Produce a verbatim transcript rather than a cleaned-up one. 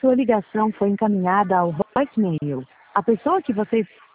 Sua ligação foi encaminhada ao voicemail. A pessoa que você